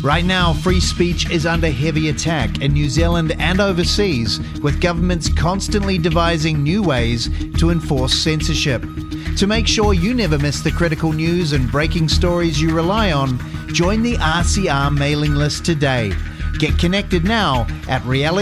Right now, free speech is under heavy attack in New Zealand and overseas, with governments constantly devising new ways to enforce censorship. To make sure you never miss the critical news and breaking stories you rely on, join the RCR mailing list today. Get connected now at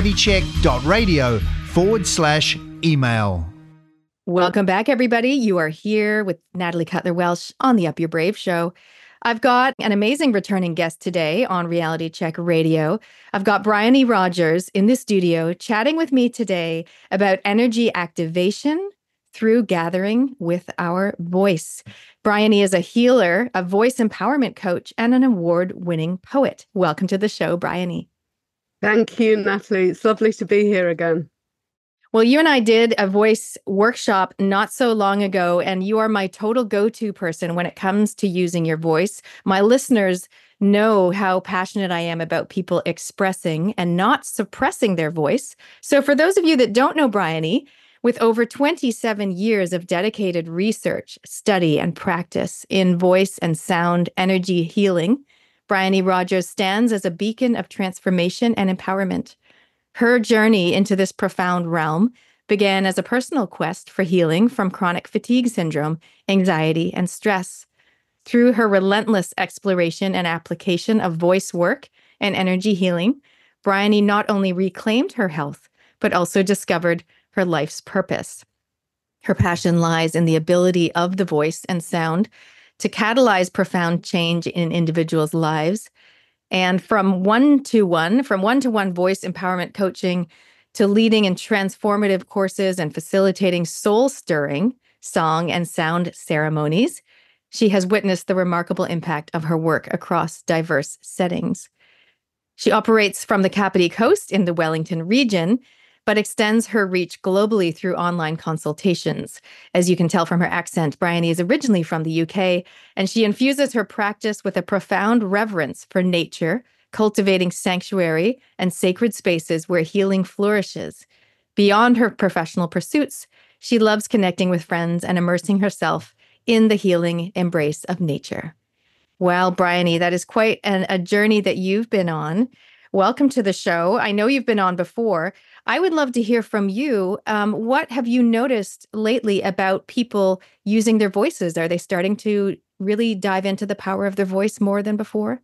realitycheck.radio/email. Welcome back, everybody. You are here with Natalie Cutler-Welsh on the Up Your Brave show. I've got an amazing returning guest today on Reality Check Radio. I've got Bryony Rogers in the studio chatting with me today about energy activation through gathering with our voice. Bryony is a healer, a voice empowerment coach, and an award-winning poet. Welcome to the show, Bryony. Thank you, Natalie. It's lovely to be here again. Well, you and I did a voice workshop not so long ago, and you are my total go-to person when it comes to using your voice. My listeners know how passionate I am about people expressing and not suppressing their voice. So for those of you that don't know Bryony, with over 27 years of dedicated research, study, and practice in voice and sound energy healing, Bryony Rogers stands as a beacon of transformation and empowerment. Her journey into this profound realm began as a personal quest for healing from chronic fatigue syndrome, anxiety, and stress. Through her relentless exploration and application of voice work and energy healing, Bryony not only reclaimed her health, but also discovered her life's purpose. Her passion lies in the ability of the voice and sound to catalyze profound change in individuals' lives. And from one-to-one voice empowerment coaching to leading in transformative courses and facilitating soul-stirring song and sound ceremonies, she has witnessed the remarkable impact of her work across diverse settings. She operates from the Kapiti Coast in the Wellington region, but extends her reach globally through online consultations. As you can tell from her accent, Bryony is originally from the UK, and she infuses her practice with a profound reverence for nature, cultivating sanctuary and sacred spaces where healing flourishes. Beyond her professional pursuits, she loves connecting with friends and immersing herself in the healing embrace of nature. Well, Bryony, that is quite a journey that you've been on. Welcome to the show. I know you've been on before. I would love to hear from you. What have you noticed lately about people using their voices? Are they starting to really dive into the power of their voice more than before?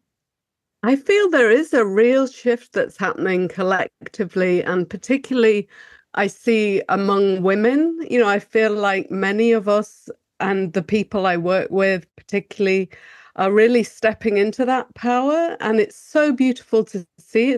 I feel there is a real shift that's happening collectively, and particularly I see among women. You know, I feel like many of us and the people I work with particularly are really stepping into that power, and it's so beautiful to see.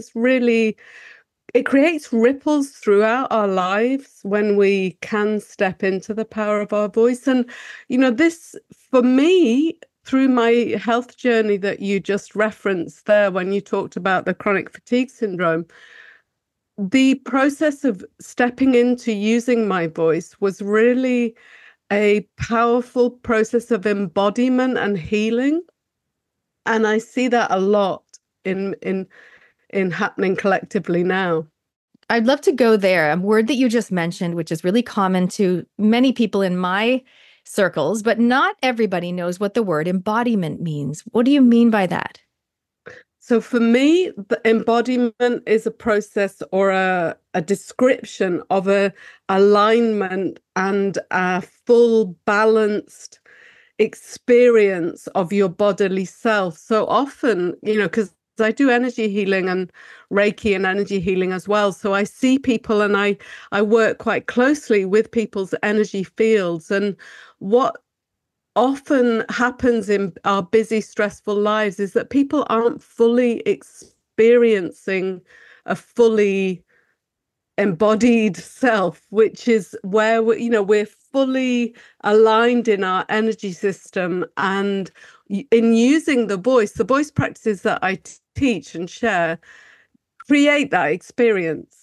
It creates ripples throughout our lives when we can step into the power of our voice. And, you know, this, for me, through my health journey that you just referenced there when you talked about the chronic fatigue syndrome, the process of stepping into using my voice was really a powerful process of embodiment and healing. And I see that a lot in happening collectively now. I'd love to go there. A word that you just mentioned, which is really common to many people in my circles, but not everybody knows what the word embodiment means. What do you mean by that? So for me, the embodiment is a process or a description of a alignment and a full balanced experience of your bodily self. So often, you know, because I do energy healing and Reiki and energy healing as well. So I see people and I work quite closely with people's energy fields. And what often happens in our busy, stressful lives is that people aren't fully experiencing a fully embodied self, which is where we're fully aligned in our energy system. And in using the voice practices that I teach and share create that experience.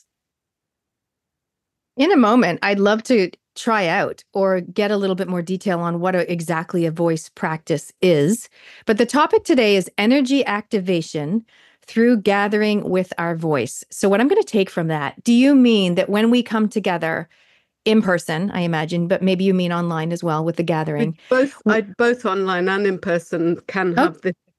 In a moment, I'd love to try out or get a little bit more detail on what exactly a voice practice is. But the topic today is energy activation through gathering with our voice. So what I'm going to take from that, do you mean that when we come together in person, I imagine, but maybe you mean online as well with the gathering? Both online and in person can have this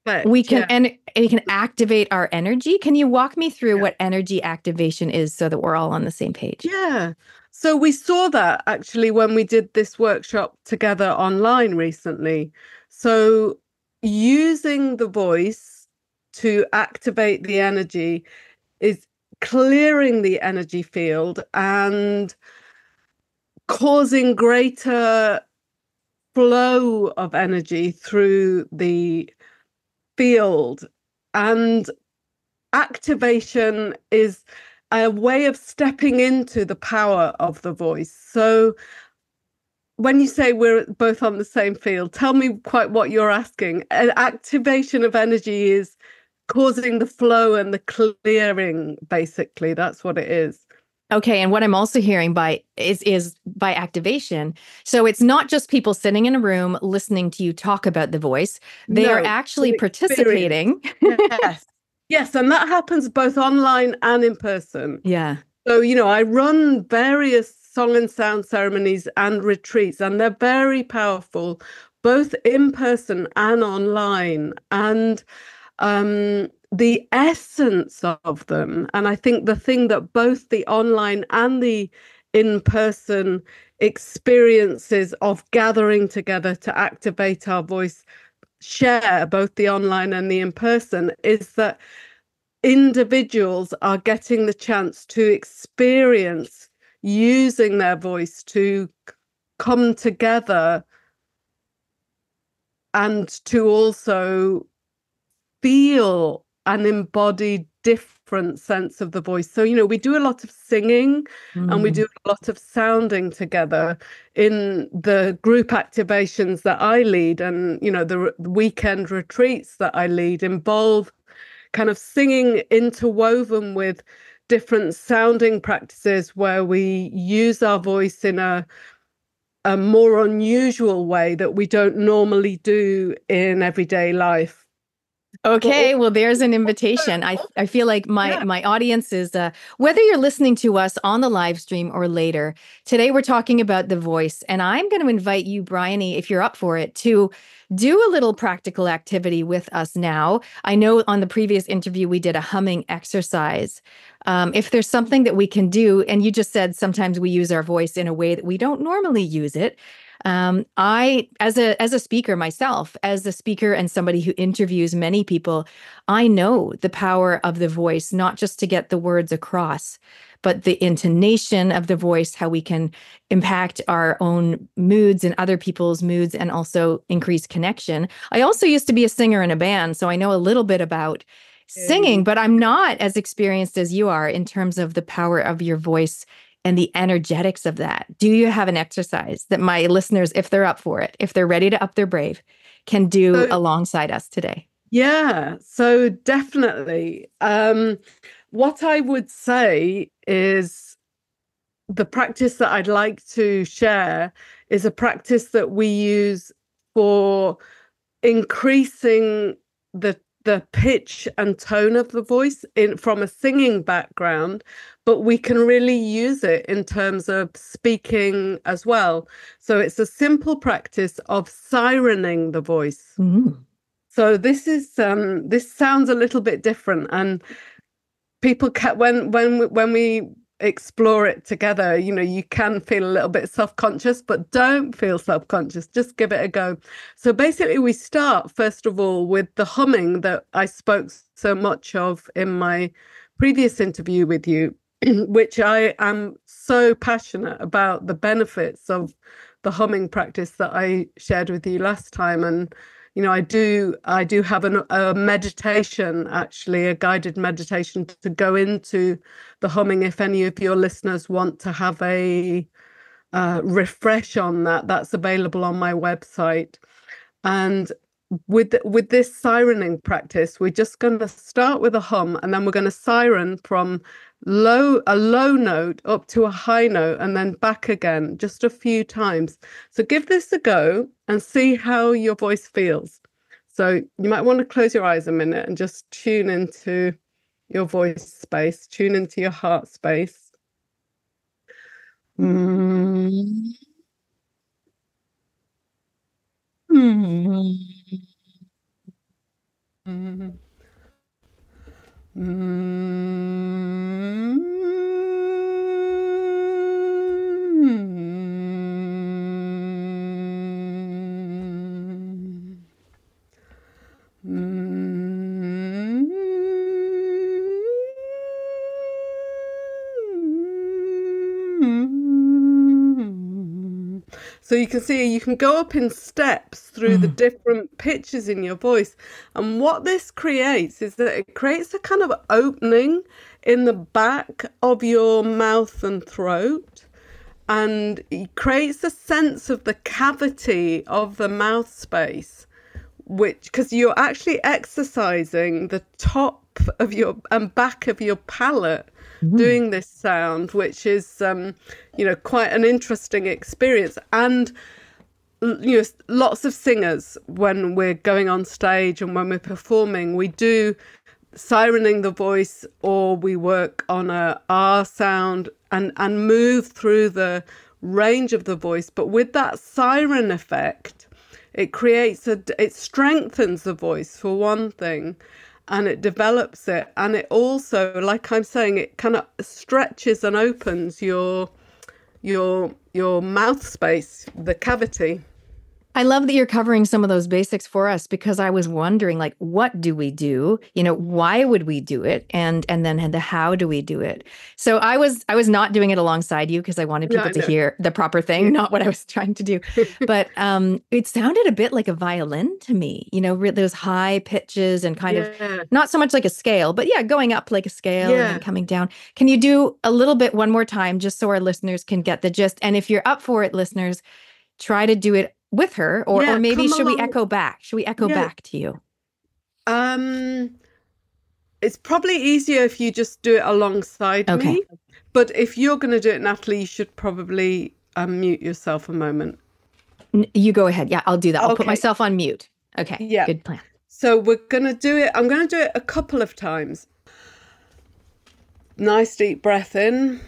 we can, Yeah. and it can activate our energy. Can you walk me through Yeah. what energy activation is so that we're all on the same page? Yeah. So we saw that actually when we did this workshop together online recently. So using the voice to activate the energy is clearing the energy field and causing greater flow of energy through the field. And activation is a way of stepping into the power of the voice. So when you say we're both on the same field, tell me quite what you're asking. An activation of energy is causing the flow and the clearing, basically. That's what it is. Okay, and what I'm also hearing by is by activation. So it's not just people sitting in a room listening to you talk about the voice. They are No, actually an experience. participating. Yes. Yes, and that happens both online and in person. Yeah. So, I run various song and sound ceremonies and retreats, and they're very powerful, both in person and online. And the essence of them, and I think the thing that both the online and the in-person experiences of gathering together to activate our voice share, both the online and the in-person, is that individuals are getting the chance to experience using their voice to come together and to also feel an embodied different sense of the voice. So, we do a lot of singing and we do a lot of sounding together in the group activations that I lead, and, the weekend retreats that I lead involve kind of singing interwoven with different sounding practices where we use our voice in a more unusual way that we don't normally do in everyday life. Okay, well, there's an invitation. I feel like my audience is whether you're listening to us on the live stream or later. Today we're talking about the voice, and I'm going to invite you, Bryony, if you're up for it, to do a little practical activity with us now. I know on the previous interview we did a humming exercise. If there's something that we can do, and you just said sometimes we use our voice in a way that we don't normally use it. I, as a speaker myself, as a speaker and somebody who interviews many people, I know the power of the voice, not just to get the words across, but the intonation of the voice, how we can impact our own moods and other people's moods and also increase connection. I also used to be a singer in a band, so I know a little bit about singing, but I'm not as experienced as you are in terms of the power of your voice and the energetics of that. Do you have an exercise that my listeners, if they're up for it, if they're ready to up their brave, can do alongside us today? Yeah, so definitely. What I would say is the practice that I'd like to share is a practice that we use for increasing the pitch and tone of the voice from a singing background, but we can really use it in terms of speaking as well. So it's a simple practice of sirening the voice. Mm-hmm. So this sounds a little bit different, and people when we explore it together, you can feel a little bit self-conscious, but don't feel self-conscious. Just give it a go. So basically we start first of all with the humming that I spoke so much of in my previous interview with you, which I am so passionate about the benefits of the humming practice that I shared with you last time. And I do have a meditation, actually, a guided meditation to go into the humming. If any of your listeners want to have a refresh on that, that's available on my website. And with this sirening practice, we're just going to start with a hum, and then we're going to siren from a low note up to a high note, and then back again just a few times. So give this a go and see how your voice feels. So you might want to close your eyes a minute and just tune into your voice space, tune into your heart space. Mm. Mm. So you can see you can go up in steps through the different pitches in your voice. And what this creates is that it creates a kind of opening in the back of your mouth and throat. And it creates a sense of the cavity of the mouth space, which, because you're actually exercising the top of your and back of your palate doing this sound, which is quite an interesting experience. And lots of singers, when we're going on stage and when we're performing, we do sirening the voice, or we work on a R sound and move through the range of the voice. But with that siren effect, it strengthens the voice for one thing, and it develops it. And it also, like I'm saying, it kind of stretches and opens your mouth space, the cavity. I love that you're covering some of those basics for us, because I was wondering, like, what do we do? Why would we do it? And then how do we do it? So I was not doing it alongside you because I wanted people to hear the proper thing, not what I was trying to do. But it sounded a bit like a violin to me, those high pitches and kind of not so much like a scale, but going up like a scale and then coming down. Can you do a little bit one more time, just so our listeners can get the gist? And if you're up for it, listeners, try to do it with her, or maybe should we echo back? Should we echo back to you? It's probably easier if you just do it alongside me. But if you're going to do it, Natalie, you should probably mute yourself a moment. You go ahead. Yeah, I'll do that. I'll put myself on mute. Okay. Yeah. Good plan. So we're going to do it. I'm going to do it a couple of times. Nice deep breath in.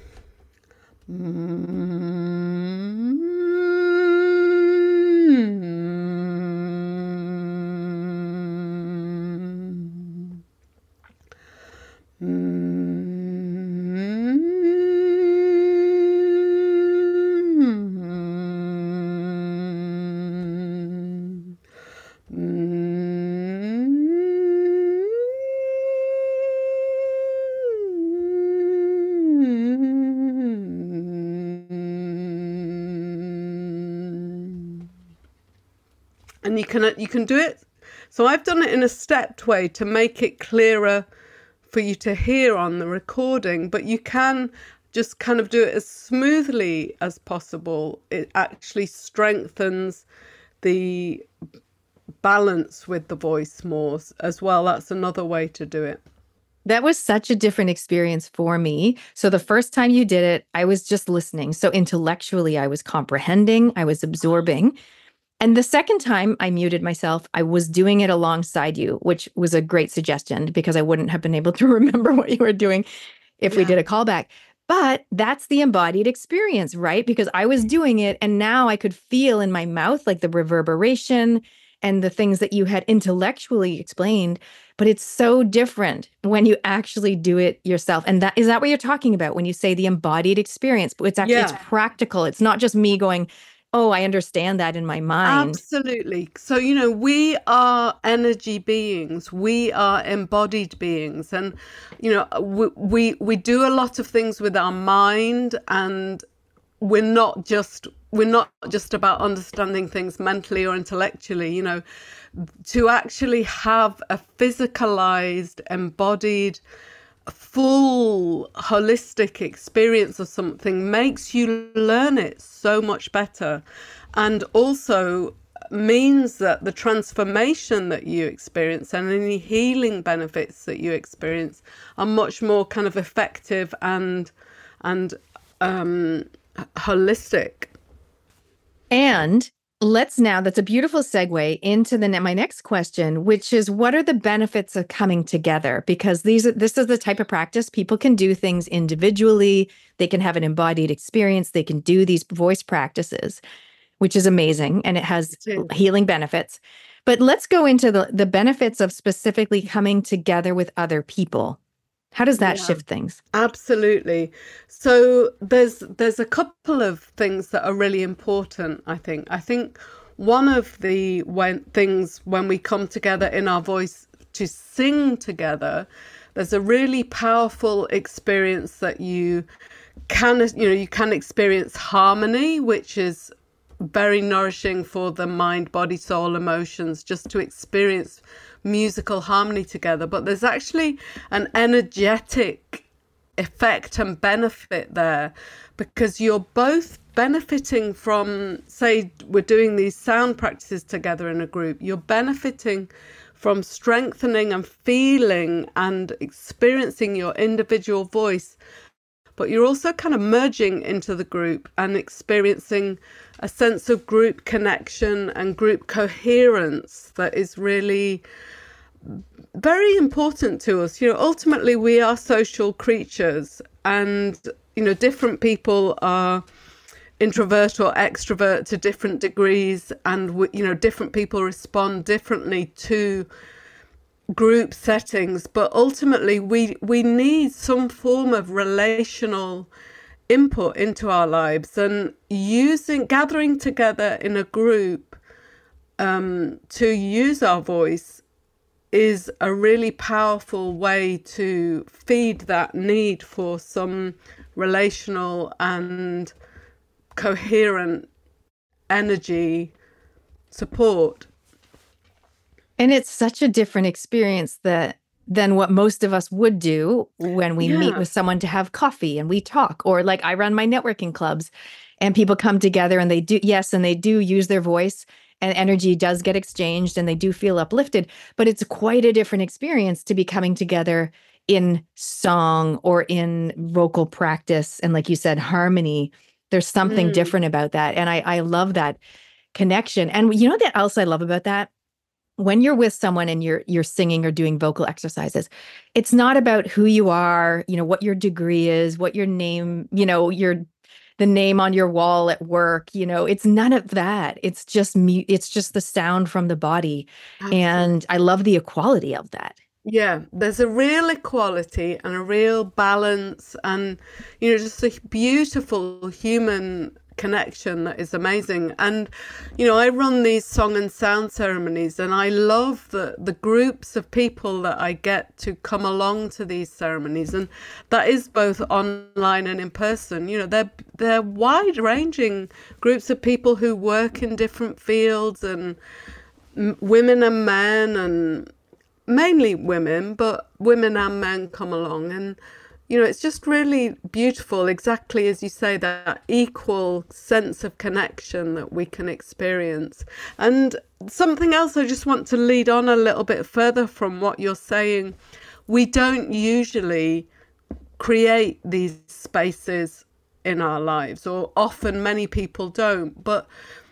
And you can do it. So I've done it in a stepped way to make it clearer for you to hear on the recording, but you can just kind of do it as smoothly as possible. It actually strengthens the balance with the voice more as well. That's another way to do it. That was such a different experience for me. So the first time you did it, I was just listening. So intellectually, I was comprehending, I was absorbing. And the second time I muted myself, I was doing it alongside you, which was a great suggestion because I wouldn't have been able to remember what you were doing if we did a callback. But that's the embodied experience, right? Because I was doing it and now I could feel in my mouth like the reverberation and the things that you had intellectually explained. But it's so different when you actually do it yourself. And is that what you're talking about when you say the embodied experience? But it's actually it's practical. It's not just me going, oh, I understand that in my mind. Absolutely. So, we are energy beings. We are embodied beings. And, we do a lot of things with our mind, and we're not just about understanding things mentally or intellectually. To actually have a physicalized, embodied, full holistic experience of something makes you learn it so much better, and also means that the transformation that you experience and any healing benefits that you experience are much more kind of effective and holistic. And that's a beautiful segue into my next question, which is, what are the benefits of coming together? Because this is the type of practice people can do things individually. They can have an embodied experience. They can do these voice practices, which is amazing. And it has healing benefits. But let's go into the benefits of specifically coming together with other people. How does that shift things? Absolutely. So there's a couple of things that are really important, I think. I think one of the things when we come together in our voice to sing together, there's a really powerful experience that you can experience harmony, which is very nourishing for the mind, body, soul, emotions, just to experience musical harmony together. But there's actually an energetic effect and benefit there, because you're both benefiting from, say, we're doing these sound practices together in a group, you're benefiting from strengthening and feeling and experiencing your individual voice, but you're also kind of merging into the group and experiencing a sense of group connection and group coherence that is really very important to us. Ultimately, we are social creatures, and, different people are introvert or extrovert to different degrees, and, different people respond differently to group settings, but ultimately we need some form of relational input into our lives, and gathering together in a group to use our voice is a really powerful way to feed that need for some relational and coherent energy support. And it's such a different experience than what most of us would do when we meet with someone to have coffee and we talk, or like I run my networking clubs and people come together and they do use their voice, and energy does get exchanged and they do feel uplifted, but it's quite a different experience to be coming together in song or in vocal practice. And like you said, harmony, there's something different about that. And I love that connection. And you know what else I love about that? When you're with someone and you're singing or doing vocal exercises, it's not about who you are, what your degree is, what your name, the name on your wall at work, it's none of that. It's just it's just the sound from the body. Absolutely. And I love the equality of that. Yeah, there's a real equality and a real balance, and, just a beautiful human connection that is amazing. And I run these song and sound ceremonies, and I love the groups of people that I get to come along to these ceremonies, and that is both online and in person. They're wide-ranging groups of people who work in different fields, and women and men, and mainly women, but women and men come along, and it's just really beautiful, exactly as you say, that equal sense of connection that we can experience. And something else I just want to lead on a little bit further from what you're saying, we don't usually create these spaces in our lives, or often many people don't, but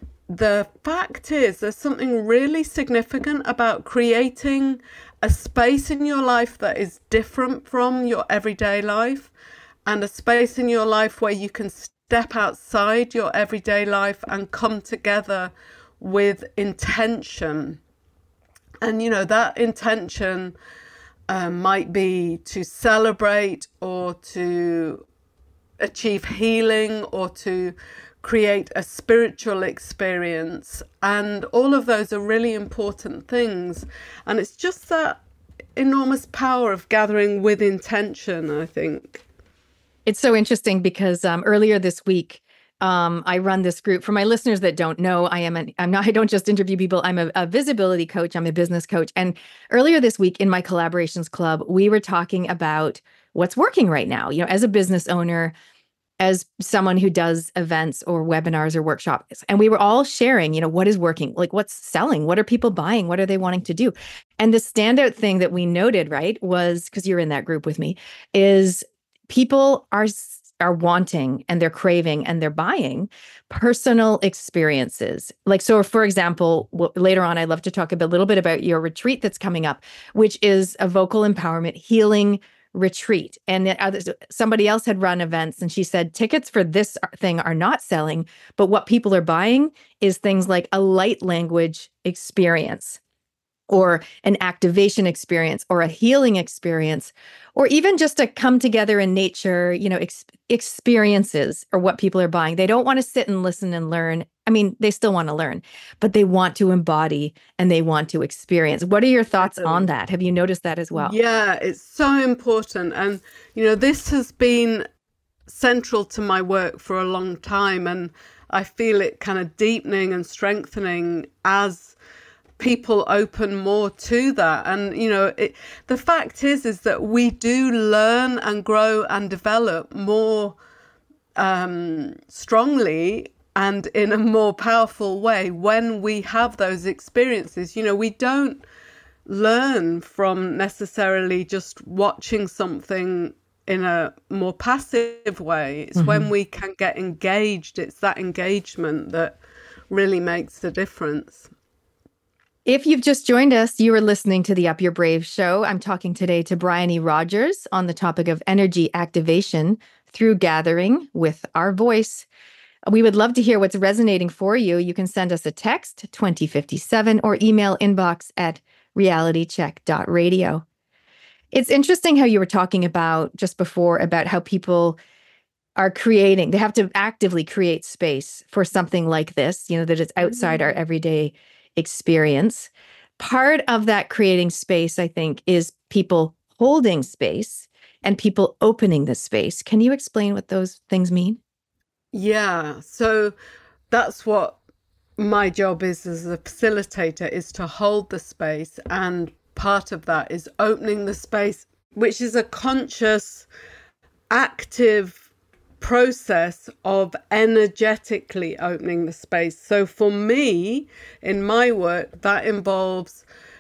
the fact is there's something really significant about creating a space in your life that is different from your everyday life, and a space in your life where you can step outside your everyday life and come together with intention. And that intention might be to celebrate, or to achieve healing, or to create a spiritual experience, and all of those are really important things. And it's just that enormous power of gathering with intention, I think. It's so interesting because earlier this week, I run this group. For my listeners that don't know, I don't just interview people. I'm a visibility coach. I'm a business coach. And earlier this week in my collaborations club, we were talking about what's working right now, as a business owner, as someone who does events or webinars or workshops. And we were all sharing, what is working, like what's selling, what are people buying, what are they wanting to do? And the standout thing that we noted, right, was, because you're in that group with me, is people are wanting and they're craving and they're buying personal experiences. Like, so for example, later on, I'd love to talk a little bit about your retreat that's coming up, which is a vocal empowerment healing retreat. And somebody else had run events, and she said tickets for this thing are not selling, but what people are buying is things like a light language experience. or an activation experience or a healing experience, or even just a come together in nature, experiences are what people are buying. They don't want to sit and listen and learn. I mean, they still want to learn, but they want to embody and they want to experience. What are your thoughts on that? Have you noticed that as well? Yeah, it's so important. And, this has been central to my work for a long time. And I feel it kind of deepening and strengthening as people open more to that. And the fact is that we do learn and grow and develop more strongly and in a more powerful way when we have those experiences. We don't learn from necessarily just watching something in a more passive way. It's when we can get engaged. It's that engagement that really makes the difference. If you've just joined us, you are listening to the Up Your Brave show. I'm talking today to Bryony Rogers on the topic of energy activation through gathering with our voice. We would love to hear what's resonating for you. You can send us a text, 2057, or email inbox at realitycheck.radio. It's interesting how you were talking about just before about how people are creating, they have to actively create space for something like this, that it's outside our everyday experience. Part of that creating space, I think, is people holding space and people opening the space. Can you explain what those things mean? Yeah, so that's what my job is as a facilitator, is to hold the space. And part of that is opening the space, which is a conscious, active process of energetically opening the space. So for me, in my work, that involves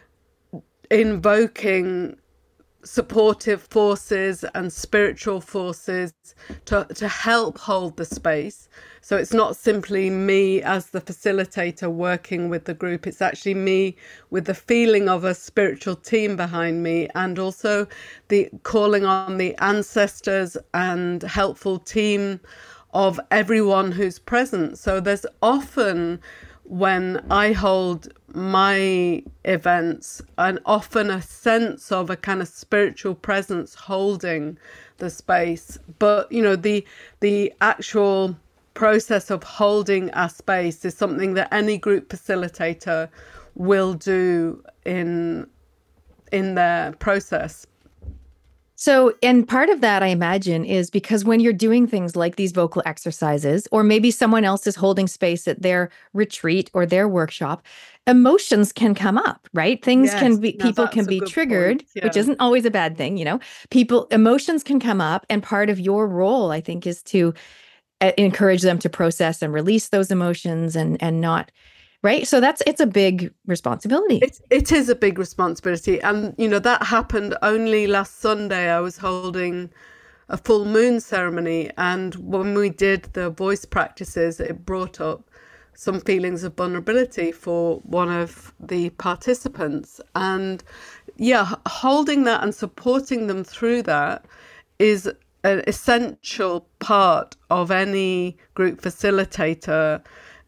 invoking supportive forces and spiritual forces to help hold the space. So it's not simply me as the facilitator working with the group, it's actually me with the feeling of a spiritual team behind me, and also the calling on the ancestors and helpful team of everyone who's present. So there's often, when I hold my events, and often a sense of a kind of spiritual presence holding the space. But the actual process of holding a space is something that any group facilitator will do in their process. So, and part of that, I imagine, is because when you're doing things like these vocal exercises, or maybe someone else is holding space at their retreat or their workshop, emotions can come up, right? Things can be, people can be triggered, which isn't always a bad thing, emotions can come up. And part of your role, I think, is to encourage them to process and release those emotions and not. Right. So it's a big responsibility. It is a big responsibility. And, that happened only last Sunday. I was holding a full moon ceremony. And when we did the voice practices, it brought up some feelings of vulnerability for one of the participants. And holding that and supporting them through that is an essential part of any group facilitator.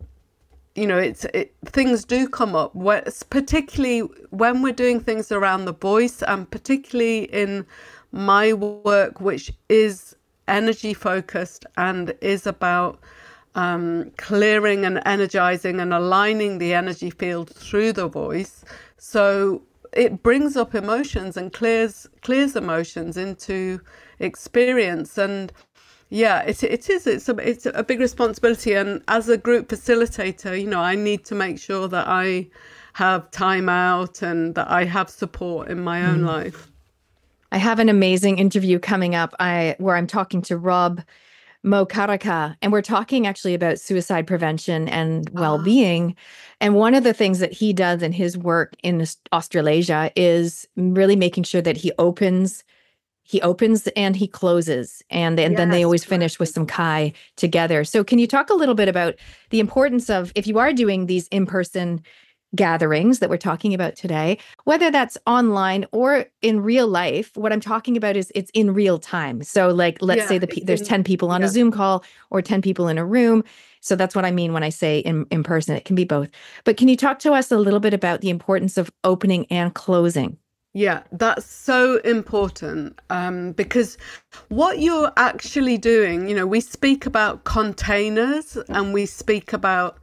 Things do come up, particularly when we're doing things around the voice, and particularly in my work, which is energy focused and is about clearing and energizing and aligning the energy field through the voice. So it brings up emotions and clears emotions into experience. And it's a big responsibility. And as a group facilitator, I need to make sure that I have time out and that I have support in my own life. I have an amazing interview coming up where I'm talking to Rob Mokaraka, and we're talking actually about suicide prevention and well-being. And one of the things that he does in his work in Australasia is really making sure that he opens and he closes, and then they always finish with some Kai together. So can you talk a little bit about the importance of, if you are doing these in-person gatherings that we're talking about today, whether that's online or in real life. What I'm talking about is it's in real time. So like, let's say there's 10 people on a Zoom call or 10 people in a room. So that's what I mean when I say in person. It can be both. But can you talk to us a little bit about the importance of opening and closing? Yeah, that's so important, because what you're actually doing, we speak about containers and we speak about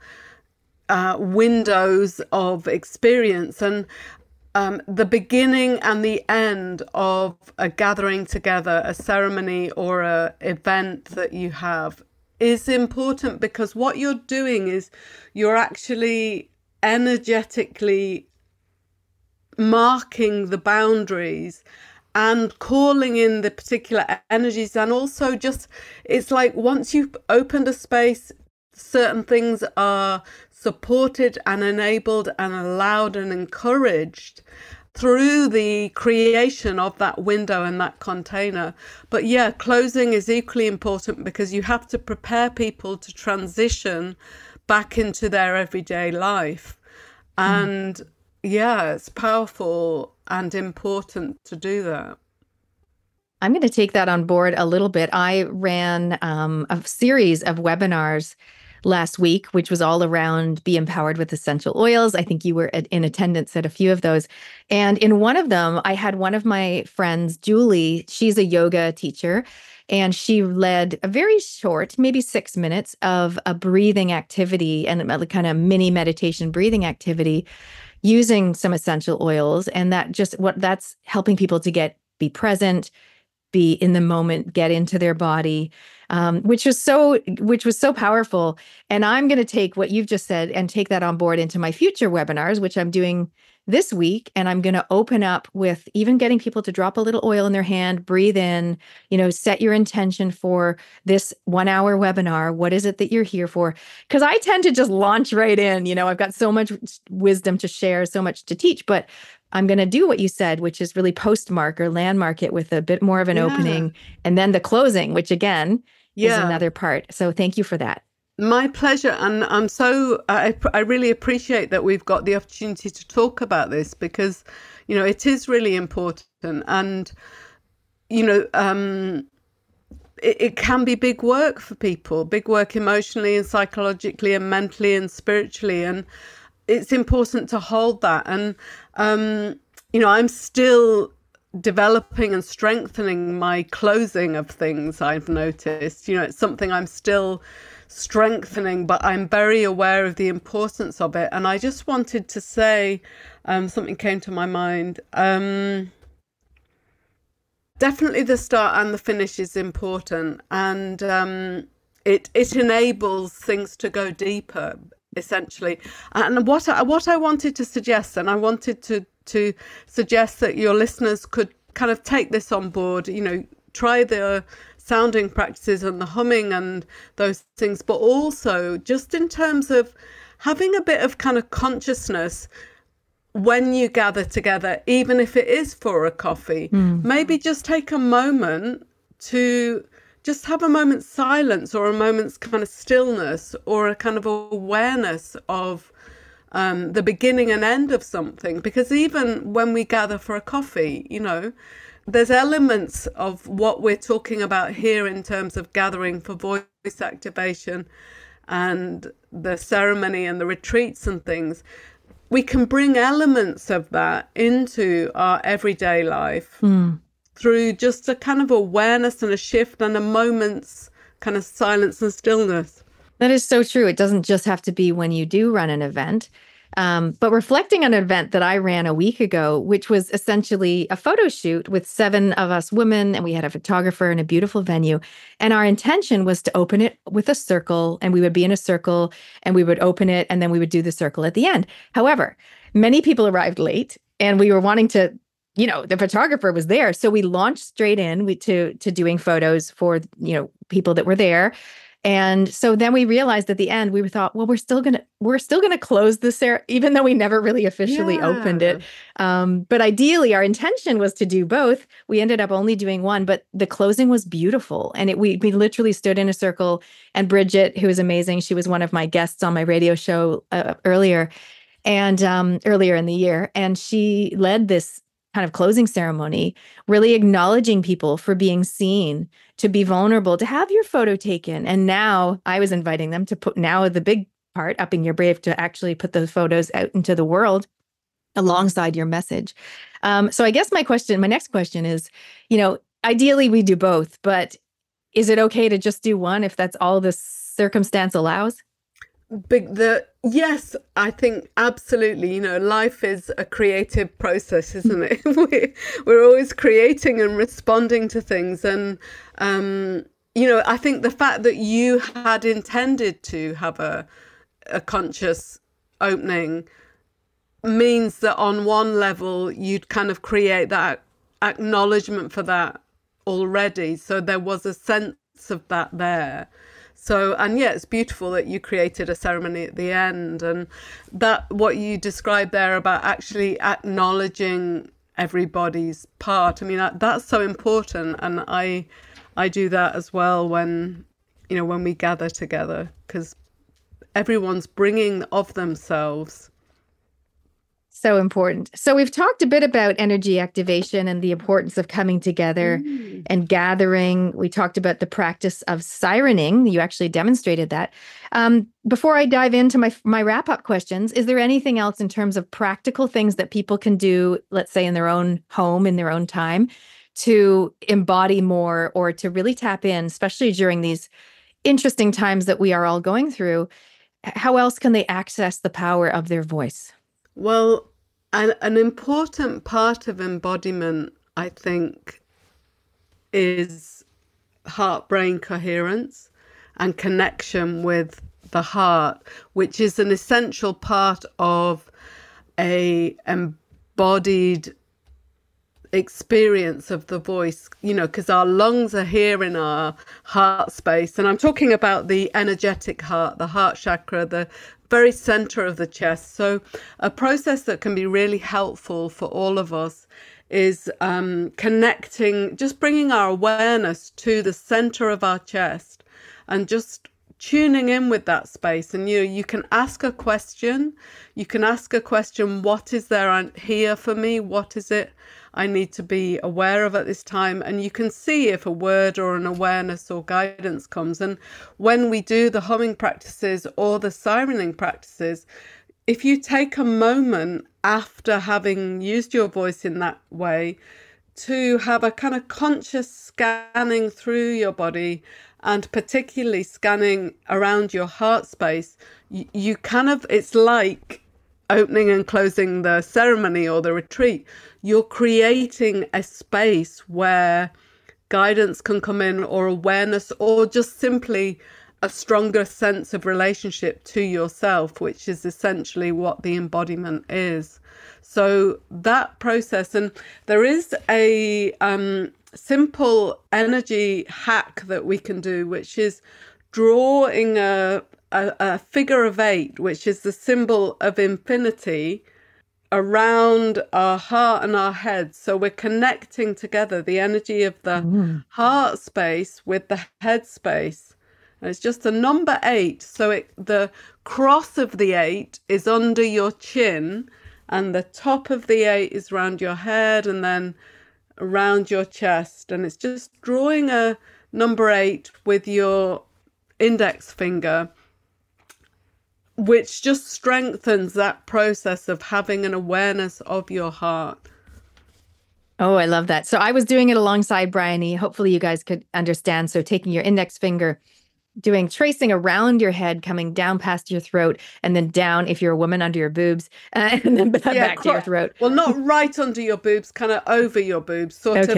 windows of experience, and the beginning and the end of a gathering together, a ceremony or a event that you have is important, because what you're doing is you're actually energetically marking the boundaries and calling in the particular energies. And also just, it's like once you've opened a space, certain things are supported and enabled and allowed and encouraged through the creation of that window and that container. But yeah, closing is equally important, because you have to prepare people to transition back into their everyday life. And yeah, it's powerful and important to do that. I'm going to take that on board a little bit. I ran a series of webinars last week, which was all around Be Empowered with Essential Oils. I think you were in attendance at a few of those. And in one of them, I had one of my friends, Julie. She's a yoga teacher, and she led a very short, maybe 6 minutes of a breathing activity and a kind of mini meditation breathing activity using some essential oils. And that's helping people to be present, be in the moment, get into their body, which was so powerful. And I'm going to take what you've just said and take that on board into my future webinars, which I'm doing this week. And I'm going to open up with even getting people to drop a little oil in their hand, breathe in, set your intention for this 1 hour webinar. What is it that you're here for? Because I tend to just launch right in. I've got so much wisdom to share, so much to teach, but I'm going to do what you said, which is really postmark or landmark it with a bit more of an opening, and then the closing, which again is another part. So thank you for that. My pleasure. And I really appreciate that we've got the opportunity to talk about this, because, it is really important. And, it can be big work for people, big work emotionally and psychologically and mentally and spiritually. And it's important to hold that. And, I'm still developing and strengthening my closing of things, I've noticed. It's something I'm still strengthening, but I'm very aware of the importance of it. And I just wanted to say, something came to my mind. Definitely the start and the finish is important. And it enables things to go deeper, essentially. And what I wanted to suggest, and I wanted to suggest that your listeners could kind of take this on board, try the sounding practices and the humming and those things, but also just in terms of having a bit of kind of consciousness when you gather together, even if it is for a coffee, maybe just take a moment to just have a moment's silence or a moment's kind of stillness or a kind of awareness of the beginning and end of something. Because even when we gather for a coffee, there's elements of what we're talking about here in terms of gathering for voice activation and the ceremony and the retreats and things. We can bring elements of that into our everyday life through just a kind of awareness and a shift and a moment's kind of silence and stillness. That is so true. It doesn't just have to be when you do run an event. But reflecting on an event that I ran a week ago, which was essentially a photo shoot with 7 of us women, and we had a photographer in a beautiful venue. And our intention was to open it with a circle, and we would be in a circle and we would open it, and then we would do the circle at the end. However, many people arrived late, and we were wanting to, the photographer was there. So we launched straight in to doing photos for, people that were there. And so then we realized at the end, we thought, well, we're still gonna close this even though we never really officially opened it. But ideally, our intention was to do both. We ended up only doing one, but the closing was beautiful, and we literally stood in a circle. And Bridget, who is amazing, she was one of my guests on my radio show earlier. and earlier in the year. And she led this kind of closing ceremony, really acknowledging people for being seen, to be vulnerable, to have your photo taken. And now I was inviting them to put, now the big part, upping your brave, to actually put those photos out into the world alongside your message. So I guess my next question is, ideally we do both, but is it okay to just do one if that's all the circumstance allows? Yes, I think absolutely. Life is a creative process, isn't it? We're always creating and responding to things. And, I think the fact that you had intended to have a conscious opening means that on one level, you'd kind of create that acknowledgement for that already. So there was a sense of that there. So, and yeah, it's beautiful that you created a ceremony at the end, and that what you described there about actually acknowledging everybody's part. I mean, that's so important. And I do that as well when we gather together, because everyone's bringing of themselves. So important. So we've talked a bit about energy activation and the importance of coming together and gathering. We talked about the practice of sirening. You actually demonstrated that. Before I dive into my wrap-up questions, is there anything else in terms of practical things that people can do, let's say in their own home, in their own time, to embody more or to really tap in, especially during these interesting times that we are all going through? How else can they access the power of their voice? Well, an important part of embodiment, I think, is heart-brain coherence and connection with the heart, which is an essential part of a embodied experience of the voice, because our lungs are here in our heart space. And I'm talking about the energetic heart, the heart chakra, the very center of the chest. So a process that can be really helpful for all of us is connecting, just bringing our awareness to the center of our chest and just tuning in with that space. And you can ask a question. You can ask a question, what is there here for me? What is it I need to be aware of at this time? And you can see if a word or an awareness or guidance comes. And when we do the humming practices or the sirening practices, if you take a moment after having used your voice in that way to have a kind of conscious scanning through your body, and particularly scanning around your heart space, you kind of, it's like opening and closing the ceremony or the retreat. You're creating a space where guidance can come in, or awareness, or just simply a stronger sense of relationship to yourself, which is essentially what the embodiment is. So that process, and there is a simple energy hack that we can do, which is drawing a figure of 8, which is the symbol of infinity, around our heart and our head. So we're connecting together the energy of the heart space with the head space. And it's just a number 8. So the cross of the 8 is under your chin, and the top of the 8 is around your head, and then around your chest. And it's just drawing a number 8 with your index finger, which just strengthens that process of having an awareness of your heart. Oh, I love that. So I was doing it alongside Bryony. Hopefully you guys could understand. So taking your index finger, doing tracing around your head, coming down past your throat, and then down, if you're a woman, under your boobs, and then back to your throat. Well, not right under your boobs, kind of over your boobs, sort of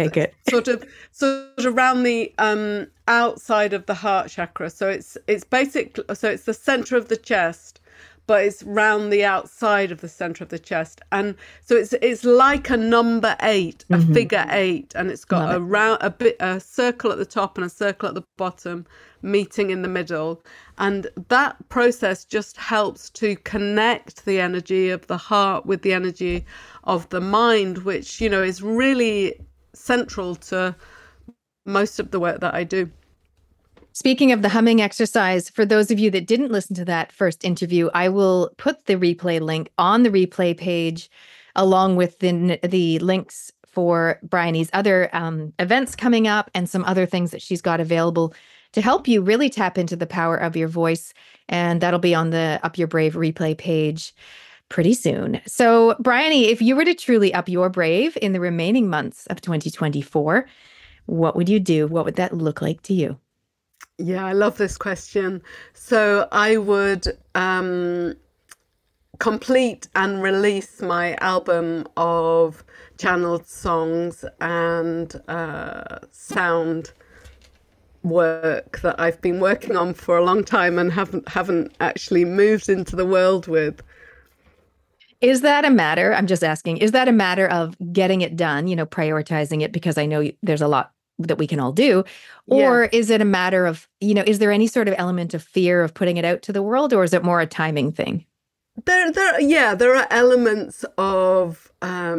around the outside of the heart chakra. So it's basically, so it's the center of the chest, but it's round the outside of the center of the chest. And so it's like a number 8, a figure 8, and it's got a circle at the top and a circle at the bottom, meeting in the middle. And that process just helps to connect the energy of the heart with the energy of the mind, which, is really central to most of the work that I do. Speaking of the humming exercise, for those of you that didn't listen to that first interview, I will put the replay link on the replay page along with the links for Bryony's other events coming up and some other things that she's got available to help you really tap into the power of your voice. And that'll be on the Up Your Brave replay page pretty soon. So, Bryony, if you were to truly up your brave in the remaining months of 2024, what would you do? What would that look like to you? Yeah, I love this question. So I would complete and release my album of channeled songs and sound work that I've been working on for a long time and haven't actually moved into the world with. Is that a matter, I'm just asking, is that a matter of getting it done, prioritizing it, because I know there's a lot that we can all do, or is it a matter of, is there any sort of element of fear of putting it out to the world, or is it more a timing thing? There are elements of,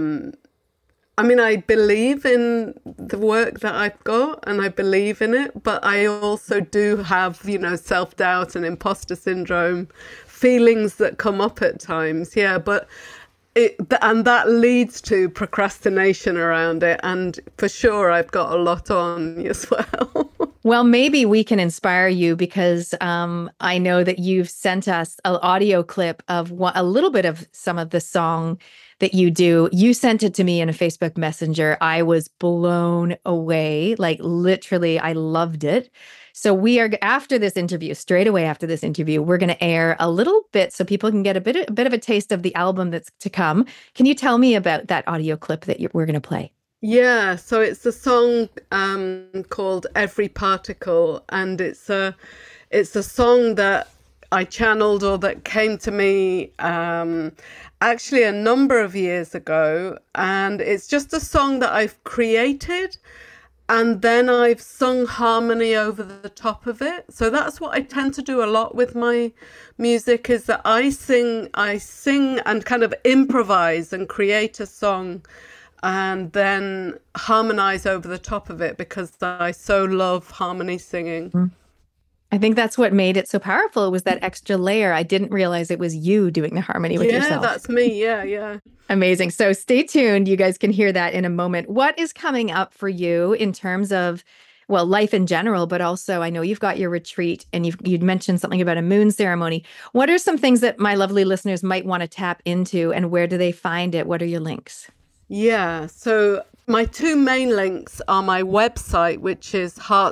I believe in the work that I've got and I believe in it, but I also do have, self-doubt and imposter syndrome feelings that come up at times. Yeah, but and that leads to procrastination around it. And for sure, I've got a lot on as well. Well, maybe we can inspire you, because I know that you've sent us an audio clip of a little bit of some of the song that you do. You sent it to me in a Facebook Messenger. I was blown away. Like literally, I loved it. So we are, after this interview, straight away after this interview, we're going to air a little bit so people can get a bit of a taste of the album that's to come. Can you tell me about that audio clip that we're going to play? Yeah, so it's a song called Every Particle, and it's a song that I channeled, or that came to me actually a number of years ago, and it's just a song that I've created. And then I've sung harmony over the top of it. So that's what I tend to do a lot with my music, is that I sing and kind of improvise and create a song and then harmonize over the top of it, because I so love harmony singing. Mm. I think that's what made it so powerful. It was that extra layer. I didn't realize it was you doing the harmony with yourself. Yeah, that's me. Yeah. Amazing. So stay tuned. You guys can hear that in a moment. What is coming up for you in terms of, well, life in general, but also I know you've got your retreat and you'd mentioned something about a moon ceremony. What are some things that my lovely listeners might want to tap into, and where do they find it? What are your links? Yeah, so my two main links are my website, which is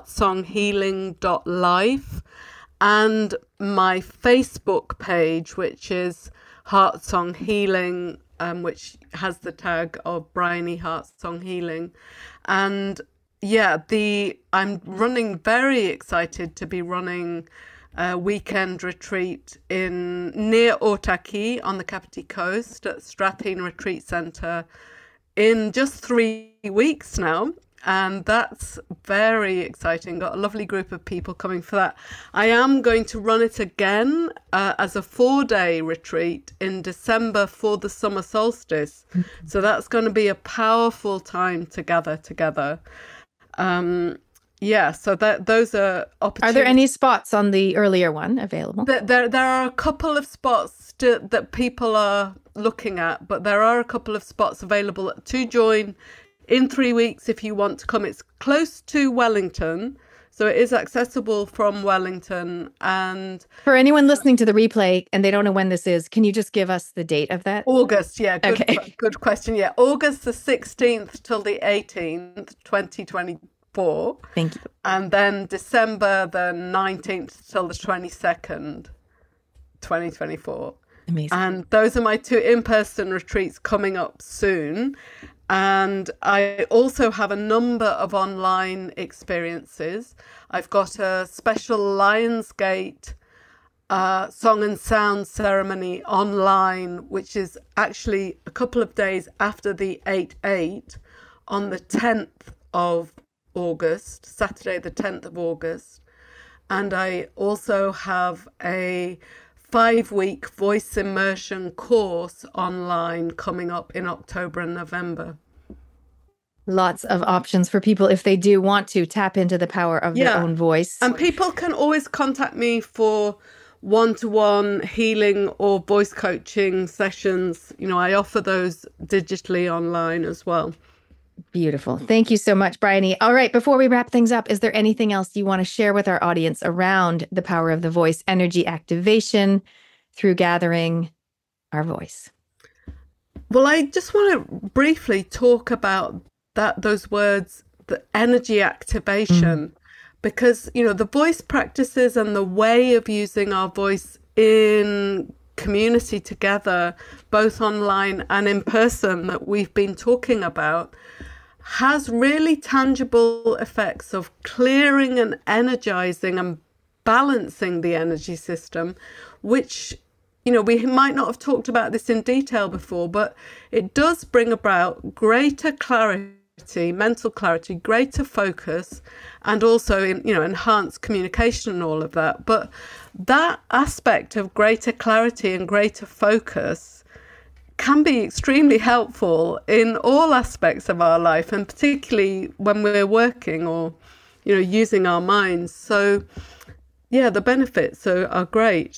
heartsonghealing.life, and my Facebook page, which is Heartsong Healing, which has the tag of Bryony Heartsong Healing. And yeah, I'm very excited to be running a weekend retreat near Otaki on the Kapiti Coast at Stratheen Retreat Centre in just 3 weeks now. And that's very exciting. Got a lovely group of people coming for that. I am going to run it again as a 4-day retreat in December for the summer solstice. Mm-hmm. So that's going to be a powerful time to gather together. Yeah, so those are opportunities. Are there any spots on the earlier one available? There are a couple of spots that people are looking at, but there are a couple of spots available to join in 3 weeks if you want to come. It's close to Wellington, so it is accessible from Wellington. And for anyone listening to the replay and they don't know when this is, can you just give us the date of that? August, yeah. Good question. Yeah, August the 16th till the 18th, 2024. Thank you. And then December the 19th till the 22nd, 2024. Amazing. And those are my two in-person retreats coming up soon. And I also have a number of online experiences. I've got a special Lionsgate song and sound ceremony online, which is actually a couple of days after the 8/8 on the 10th of August, Saturday the 10th of August. And I also have a 5-week voice immersion course online coming up in October and November. Lots of options for people if they do want to tap into the power of their own voice. And people can always contact me for one-to-one healing or voice coaching sessions. You know, I offer those digitally online as well. Beautiful. Thank you so much, Bryony. All right, before we wrap things up, is there anything else you want to share with our audience around the power of the voice, energy activation through gathering our voice? Well, I just want to briefly talk about those words, the energy activation, because, you know, the voice practices and the way of using our voice in community together, both online and in person, that we've been talking about, has really tangible effects of clearing and energizing and balancing the energy system, which, you know, we might not have talked about this in detail before, but it does bring about greater clarity, mental clarity, greater focus, and also, enhanced communication and all of that. But that aspect of greater clarity and greater focus can be extremely helpful in all aspects of our life, and particularly when we're working or, using our minds. So, yeah, the benefits are great.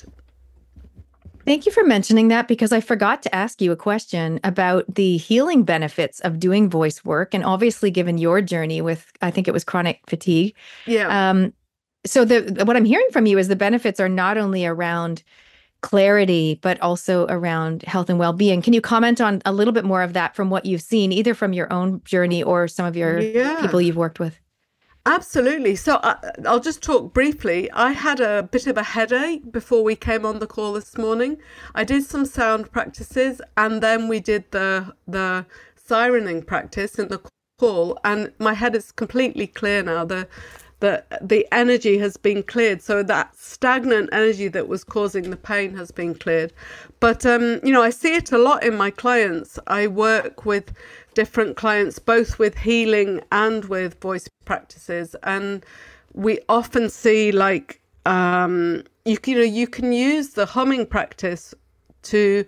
Thank you for mentioning that, because I forgot to ask you a question about the healing benefits of doing voice work. And obviously, given your journey with, I think it was chronic fatigue. Yeah. So what I'm hearing from you is the benefits are not only around clarity, but also around health and well-being. Can you comment on a little bit more of that from what you've seen, either from your own journey or some of your people you've worked with? Absolutely. So I'll just talk briefly. I had a bit of a headache before we came on the call this morning. I did some sound practices, and then we did the sirening practice in the call, and my head is completely clear now. The energy has been cleared. So that stagnant energy that was causing the pain has been cleared. But, I see it a lot in my clients. I work with different clients, both with healing and with voice practices. And we often see you can use the humming practice to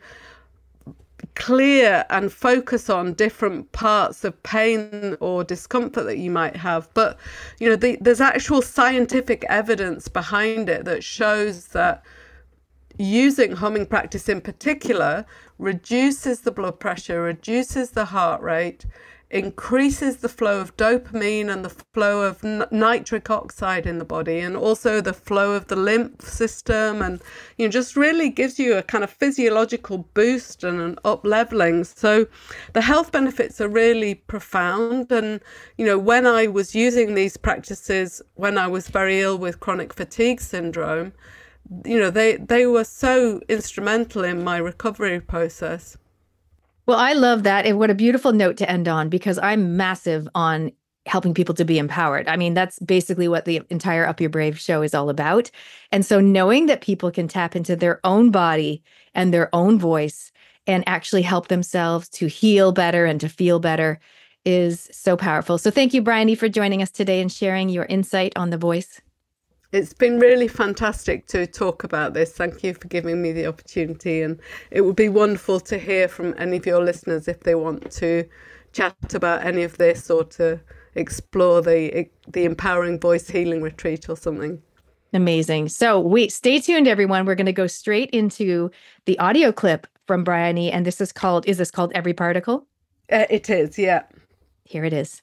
clear and focus on different parts of pain or discomfort that you might have. But, there's actual scientific evidence behind it that shows that using humming practice in particular reduces the blood pressure, reduces the heart rate, increases the flow of dopamine and the flow of nitric oxide in the body, and also the flow of the lymph system, and just really gives you a kind of physiological boost and an up leveling. So the health benefits are really profound. And when I was using these practices when I was very ill with chronic fatigue syndrome, they were so instrumental in my recovery process. Well, I love that. And what a beautiful note to end on, because I'm massive on helping people to be empowered. I mean, that's basically what the entire Up Your Brave show is all about. And so knowing that people can tap into their own body and their own voice and actually help themselves to heal better and to feel better is so powerful. So thank you, Bryony, for joining us today and sharing your insight on the voice. It's been really fantastic to talk about this. Thank you for giving me the opportunity. And it would be wonderful to hear from any of your listeners if they want to chat about any of this or to explore the Empowering Voice Healing Retreat or something. Amazing. So stay tuned, everyone. We're going to go straight into the audio clip from Bryony. And is this called Every Particle? It is, yeah. Here it is.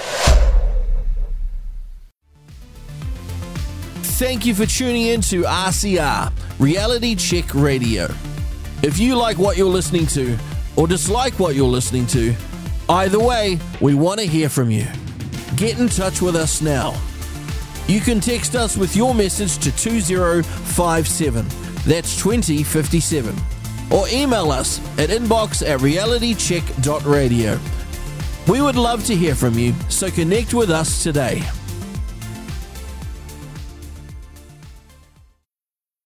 Thank you for tuning in to RCR, Reality Check Radio. If you like what you're listening to or dislike what you're listening to, either way, we want to hear from you. Get in touch with us now. You can text us with your message to 2057, that's 2057, or email us at inbox@realitycheck.radio. We would love to hear from you, so connect with us today.